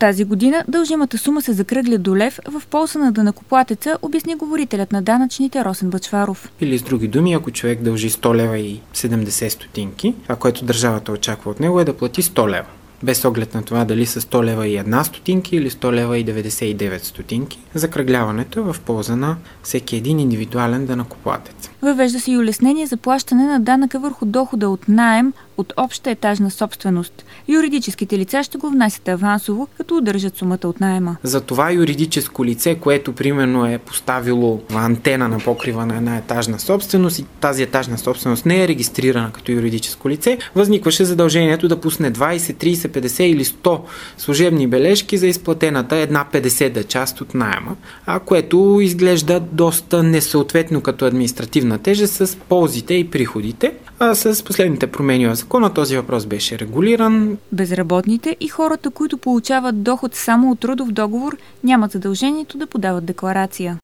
тази година дължимата сума се закръгля до лев в полза на данъкоплатеца, обясни говорителят на данъчните Росен Бъчваров. Или с други думи, ако човек дължи 100 лева и 70 стотинки, това, което държавата очаква от него е да плати 100 лева. Без оглед на това дали са 100 лева и 1 стотинки или 100 лева и 99 стотинки, закръгляването е в полза на всеки един индивидуален данъкоплатец. Въвежда се и улеснение за плащане на данъка върху дохода от наем от обща етажна собственост. Юридическите лица ще го внасят авансово, като удържат сумата от наема. За това юридическо лице, което примерно е поставило антена на покрива на една етажна собственост и тази етажна собственост не е регистрирана като юридическо лице, възникваше задължението да пусне 20, 30, 50 или 100 служебни бележки за изплатената една 50-та част от наема, което изглежда доста несъответно като административна тежест с ползите и приходите. А с последните промени в закона този въпрос беше регулиран. Безработните и хората, които получават доход само от трудов договор, нямат задължението да подават декларация.